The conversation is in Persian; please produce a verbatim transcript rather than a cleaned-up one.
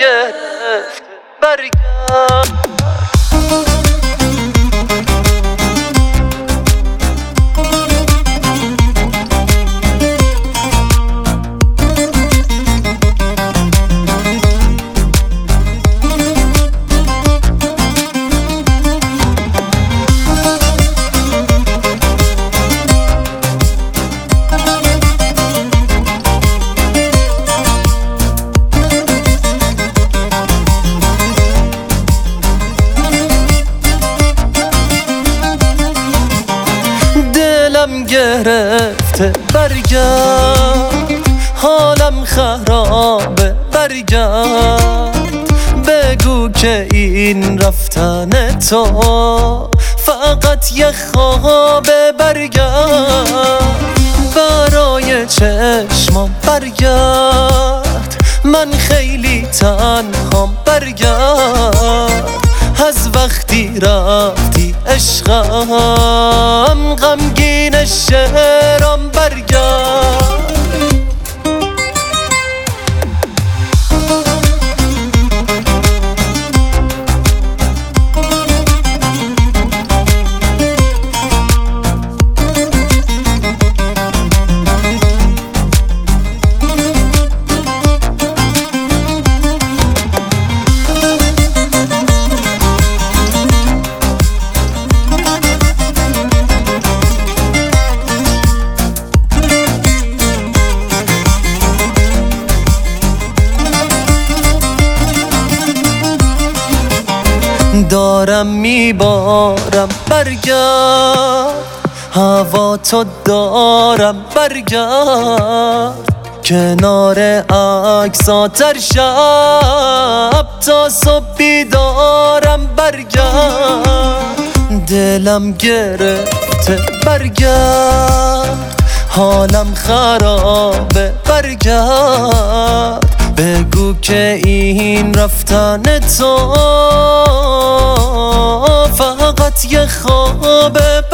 گرفته برگرد. دلم گرفته برگرد، حالم خرابه برگرد. بگو که این رفتن تو فقط یه خوابه برگرد. برای چشمام برگرد، من خیلی تنهام برگرد. از وقتی رفتی عشقم غمگین شعرام برگرد. دارم میبارم برگرد، هوا تو دارم برگرد. کنار عکساتر شب تا صبح بیدارم برگرد. دلم گرفته برگرد، حالم خرابه برگرد. بگو که این رفتن تو فقط یه خوابه